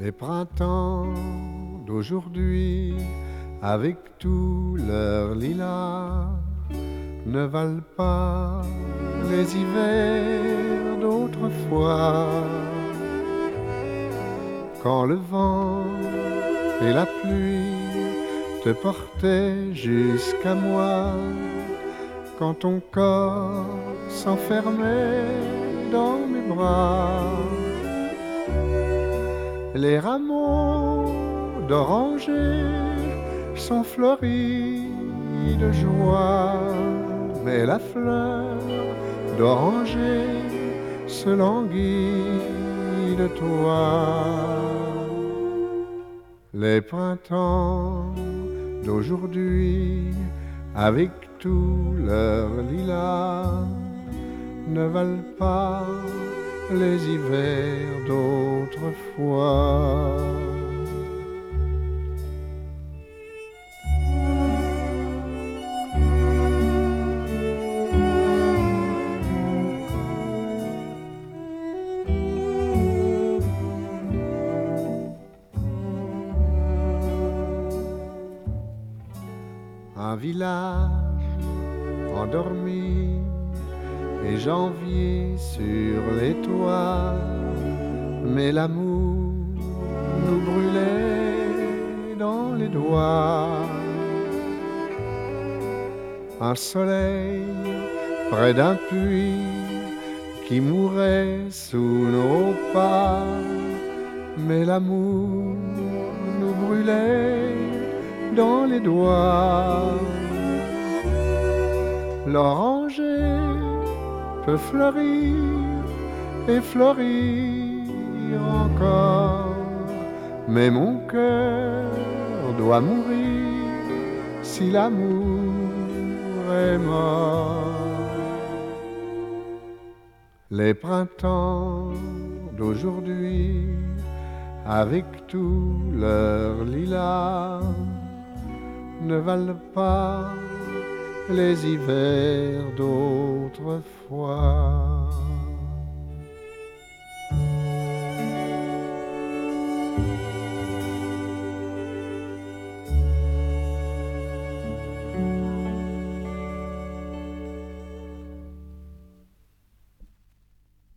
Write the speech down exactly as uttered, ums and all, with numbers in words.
Les printemps d'aujourd'hui, avec tous leurs lilas, ne valent pas les hivers d'autrefois. Quand le vent et la pluie te portaient jusqu'à moi, quand ton corps s'enfermait dans mes bras, les rameaux d'oranger sont fleuris de joie, mais la fleur d'oranger se languit de toi. Les printemps d'aujourd'hui, avec tous leurs lilas, ne valent pas les hivers d'autrefois. Un village endormi et janvier sur les toits, mais l'amour nous brûlait dans les doigts. Un soleil près d'un puits qui mourait sous nos pas, mais l'amour nous brûlait dans les doigts. L'oranger peut fleurir et fleurir encore, mais mon cœur doit mourir si l'amour est mort. Les printemps d'aujourd'hui, avec tous leurs lilas, ne valent pas les hivers d'autrefois.